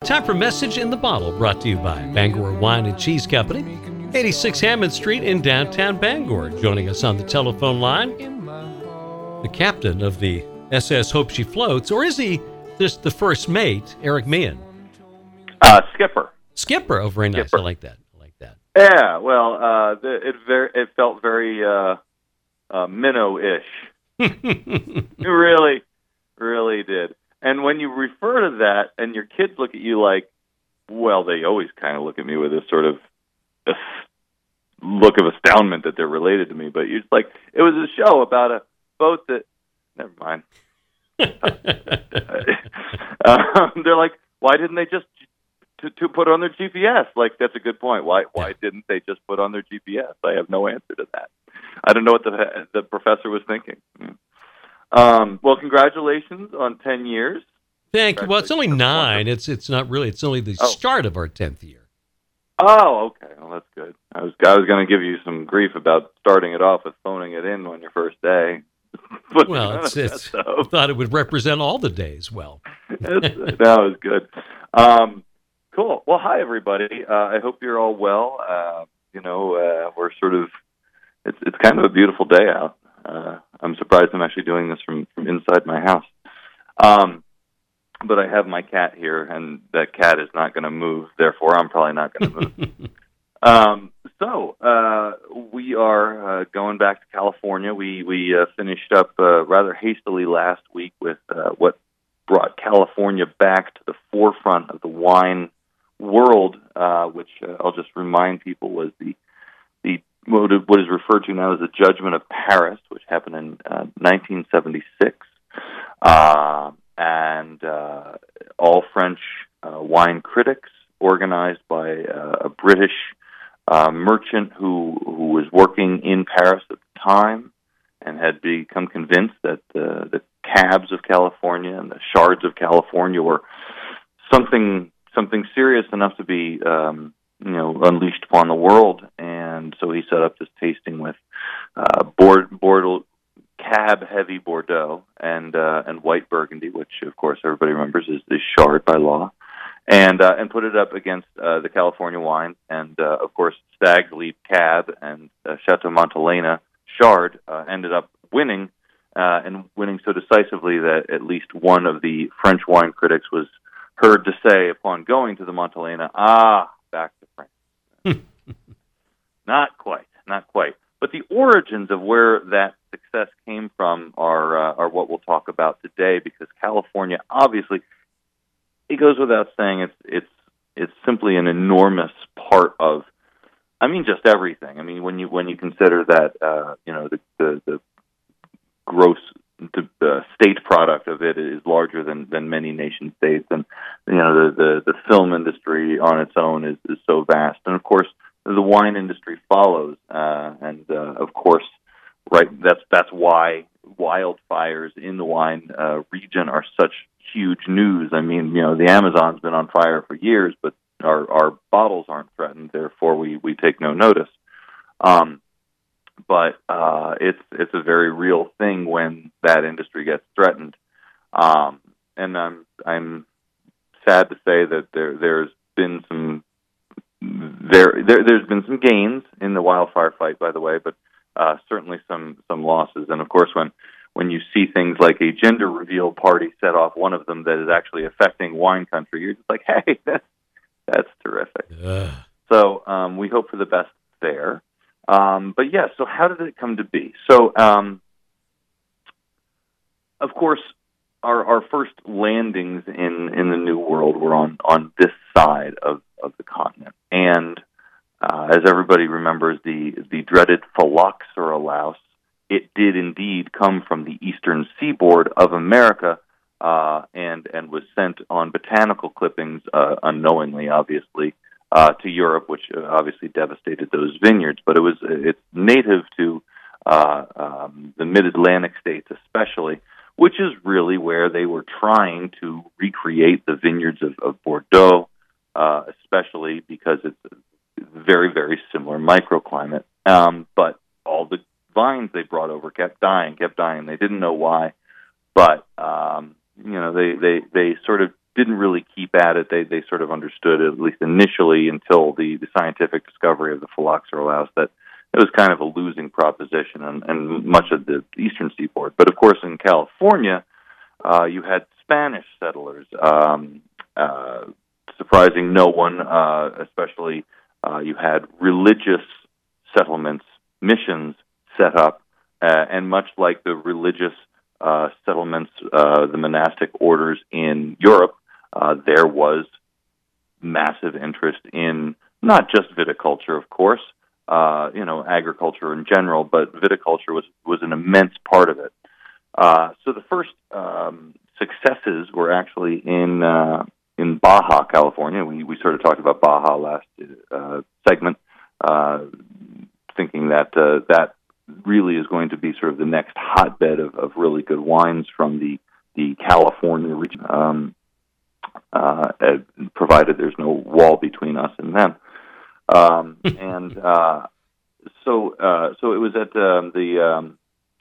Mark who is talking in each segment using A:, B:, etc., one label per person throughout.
A: Time for Message in the Bottle, brought to you by Bangor Wine and Cheese Company, 86 Hammond Street in downtown Bangor. Joining us on the telephone line, the captain of the SS Hope She Floats, or is he just the first mate, Eric Meehan?
B: Skipper.
A: Skipper. Oh, very nice.
B: Skipper.
A: I like that.
B: Yeah, well, it felt very minnow-ish. It really, really did. And when you refer to that, and your kids look at you like, well, they always kind of look at me with this sort of look of astoundment that they're related to me. But it's like, it was a show about a boat that, never mind. They're like, why didn't they just to put on their GPS? Like, that's a good point. Why didn't they just put on their GPS? I have no answer to that. I don't know what the professor was thinking. Well, congratulations on 10 years.
A: Thank you. Well, it's only 9. It's not really. It's only the start of our 10th year.
B: Oh, okay. Well, that's good. I was going to give you some grief about starting it off with phoning it in on your first day.
A: Well, I thought it would represent all the days well.
B: That was good. Cool. Well, hi, everybody. I hope you're all well. We're sort of, it's kind of a beautiful day out. I'm surprised I'm actually doing this from inside my house. But I have my cat here, and that cat is not going to move. Therefore, I'm probably not going to move. So we are going back to California. We finished up rather hastily last week with what brought California back to the forefront of the wine world, which I'll just remind people was the what is referred to now as the Judgment of Paris, which happened in 1976, and all French wine critics, organized by a British merchant who was working in Paris at the time, and had become convinced that the cabs of California and the shards of California were something serious enough to be unleashed upon the world. And so he set up this tasting with Bordeaux, cab-heavy Bordeaux, and white Burgundy, which of course everybody remembers is shard by law, and put it up against the California wine, and of course Stag's Leap Cab and Chateau Montelena Chard ended up winning, and winning so decisively that at least one of the French wine critics was heard to say upon going to the Montelena, back to France. Not quite. But the origins of where that success came from are what we'll talk about today, because California, obviously, it goes without saying, it's simply an enormous part of, just everything. When you consider that, the gross the state product of it is larger than many nation states, and the film industry on its own is so vast, and of course the wine industry follows, and of course, right, that's why wildfires in the wine region are such huge news. The Amazon's been on fire for years, but our bottles aren't threatened, therefore we take no notice. But it's a very real thing when that industry gets threatened, and I'm sad to say that there's been some gains in the wildfire fight, by the way, but certainly some losses. And of course, when you see things like a gender reveal party set off one of them that is actually affecting wine country, you're just like, hey, that's terrific. So we hope for the best there. But yeah, so how did it come to be? So, of course, our first landings in the New World were on this side of the continent. And as everybody remembers, the dreaded phylloxera louse, it did indeed come from the eastern seaboard of America, and was sent on botanical clippings, unknowingly, obviously, to Europe, which obviously devastated those vineyards. But it's native to the mid-Atlantic states especially, which is really where they were trying to recreate the vineyards of Bordeaux, especially because it's a very, very similar microclimate. But all the vines they brought over kept dying. They didn't know why, but they sort of didn't really keep at it. They sort of understood, at least initially, until the scientific discovery of the phylloxera louse, that it was kind of a losing proposition and much of the eastern seaboard. But of course, in California, you had Spanish settlers, surprising no one, especially you had religious settlements, missions set up, and much like the religious settlements, the monastic orders in Europe, there was massive interest in not just viticulture, of course, agriculture in general, but viticulture was an immense part of it. So the first successes were actually in Baja California. We sort of talked about Baja last segment, thinking that that really is going to be sort of the next hotbed of really good wines from the California region, provided there's no wall between us and them. So it was at the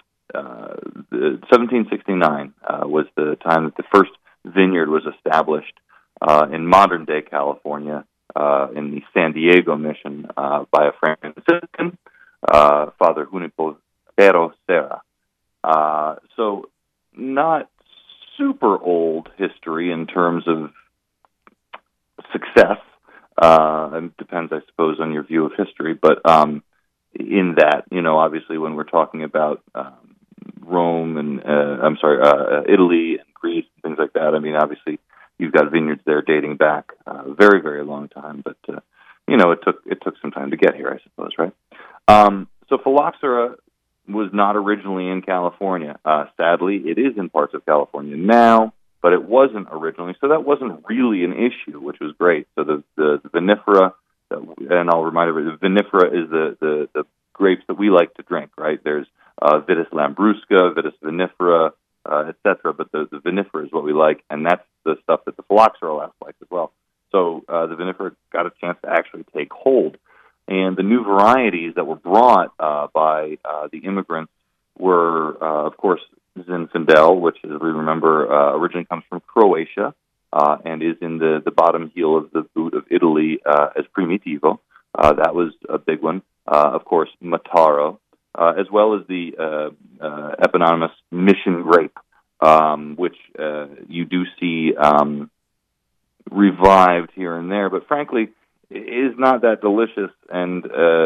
B: 1769 was the time that the first vineyard was established in modern-day California in the San Diego mission by a Franciscan, Father Junipero Serra. So not super old history in terms of success. It depends, I suppose, on your view of history, but in that, obviously when we're talking about Rome and, Italy and Greece and things like that, I mean, obviously you've got vineyards there dating back a very, very long time, but, it took some time to get here, I suppose, right? So phylloxera was not originally in California. Sadly, it is in parts of California now, but it wasn't originally, so that wasn't really an issue, which was great. So the vinifera, and I'll remind everybody, the vinifera is the grapes that we like to drink, right? There's Vitis lambrusca, Vitis vinifera, etc., but the vinifera is what we like, and that's the stuff that the phylloxera louse likes as well. So the vinifera got a chance to actually take hold. And the new varieties that were brought by the immigrants were, of course, Zinfandel, which, as we remember, originally comes from Croatia and is in the bottom heel of the boot of Italy as Primitivo. That was a big one. Of course, Mataro, as well as the eponymous Mission grape, which you do see revived here and there, but frankly, is not that delicious, and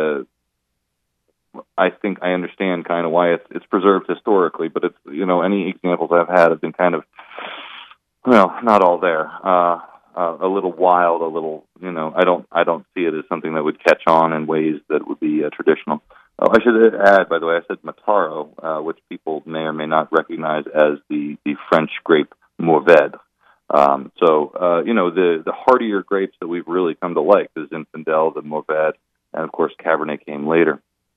B: I think I understand kind of why it's preserved historically, but it's, any examples I've had have been kind of, not all there. A little wild, a little, I don't see it as something that would catch on in ways that would be traditional. Oh, I should add, by the way, I said Mataro, which people may or may not recognize as the French grape Mourvèdre. The heartier grapes that we've really come to like, the Zinfandel, the Mourvèdre, and of course Cabernet came later.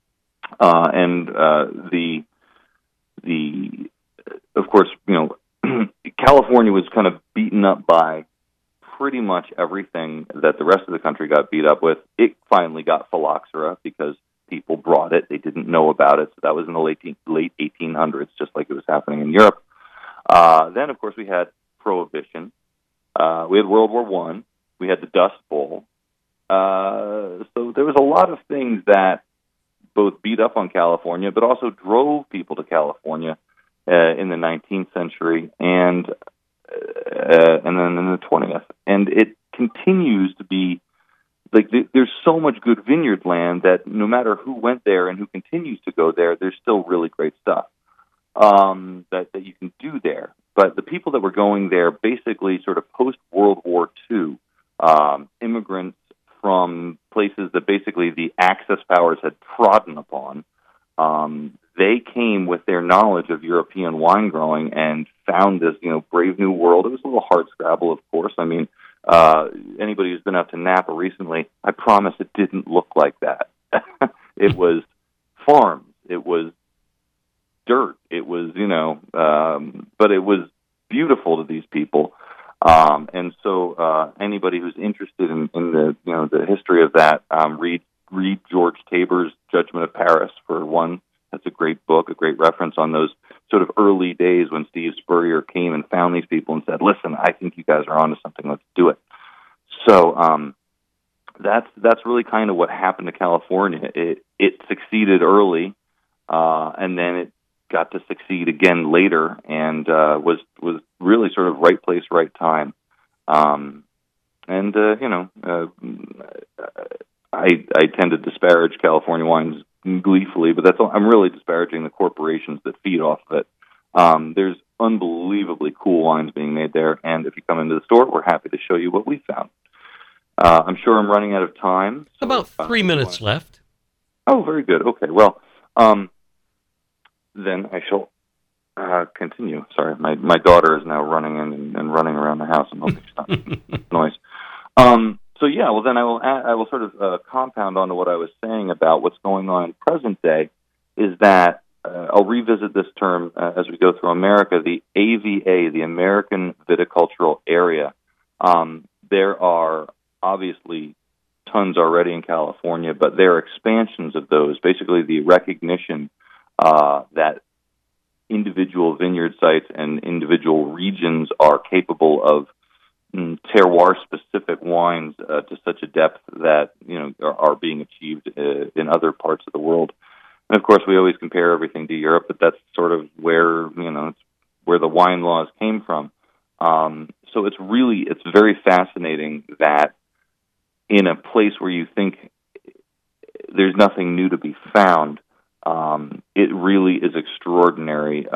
B: Of course, California was kind of beaten up by pretty much everything that the rest of the country got beat up with. It finally got phylloxera because people brought it. They didn't know about it. So that was in the late 1800s, just like it was happening in Europe. Then, of course, we had Prohibition. We had World War I. We had the Dust Bowl. So there was a lot of things that both beat up on California, but also drove people to California in the 19th century and then in the 20th. And it continues to be, like, there's so much good vineyard land that no matter who went there and who continues to go there, there's still really great stuff that you can do there. But the people that were going there basically sort of post-World War II, immigrants from places that basically the Axis powers had trodden upon, they came with their knowledge of European wine growing and found this, brave new world. It was a little hardscrabble, of course. I mean, anybody who's been out to Napa recently, I promise it didn't look like that. It was farms. It was dirt. It was, but it was beautiful to these people. And so anybody who's interested in the history of that, read George Tabor's Judgment of Paris for one. That's a great book, a great reference on those sort of early days when Steve Spurrier came and found these people and said, "Listen, I think you guys are onto something. Let's do it." So that's really kind of what happened to California. It succeeded early, and then it got to succeed again later, and was really sort of right place, right time. I tend to disparage California wines gleefully, but I'm really disparaging the corporations that feed off of it. There's unbelievably cool wines being made there, and if you come into the store, we're happy to show you what we found. I'm sure I'm running out of time.
A: So, about 3 minutes left.
B: Oh, very good. Okay, well, then I shall continue. Sorry, my daughter is now running in and running around the house. I'm hoping she's not making noise. So yeah, well then I will sort of compound onto what I was saying about what's going on in present day. Is that I'll revisit this term as we go through America, the AVA, the American Viticultural Area. There are obviously tons already in California, but there are expansions of those. Basically, the recognition that individual vineyard sites and individual regions are capable of terroir-specific wines to such a depth that are being achieved in other parts of the world. And of course, we always compare everything to Europe, but that's sort of where it's where the wine laws came from. So it's very fascinating that in a place where you think there's nothing new to be found, it really is extraordinary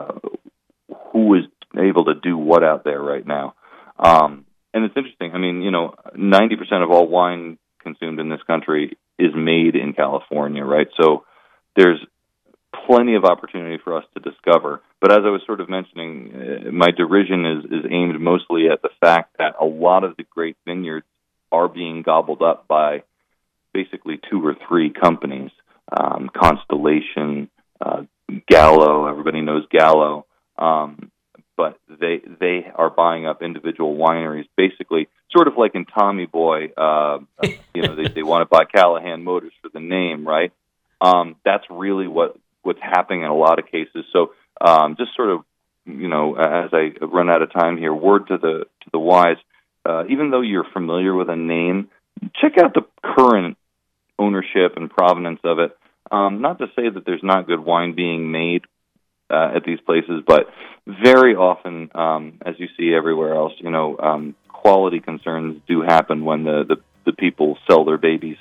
B: who is able to do what out there right now. And it's interesting. I mean, 90% of all wine consumed in this country is made in California, right? So there's plenty of opportunity for us to discover. But as I was sort of mentioning, my derision is aimed mostly at the fact that a lot of the great vineyards are being gobbled up by basically 2 or 3 companies. Constellation, Gallo, everybody knows Gallo. But they are buying up individual wineries, basically, sort of like in Tommy Boy. They want to buy Callahan Motors for the name, right? That's really what's happening in a lot of cases. So, just sort of, as I run out of time here, word to the wise. Even though you're familiar with a name, check out the current ownership and provenance of it. Not to say that there's not good wine being made at these places, but very often, as you see everywhere else, quality concerns do happen when the people sell their babies.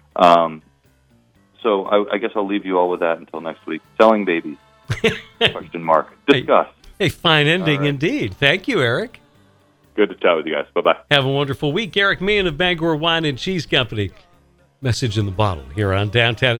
B: So I guess I'll leave you all with that until next week. Selling babies? Question mark. Discuss.
A: A fine ending indeed. Thank you, Eric.
B: Good to chat with you guys. Bye-bye.
A: Have a wonderful week. Eric Meehan of Bangor Wine and Cheese Company. Message in the bottle here on Downtown.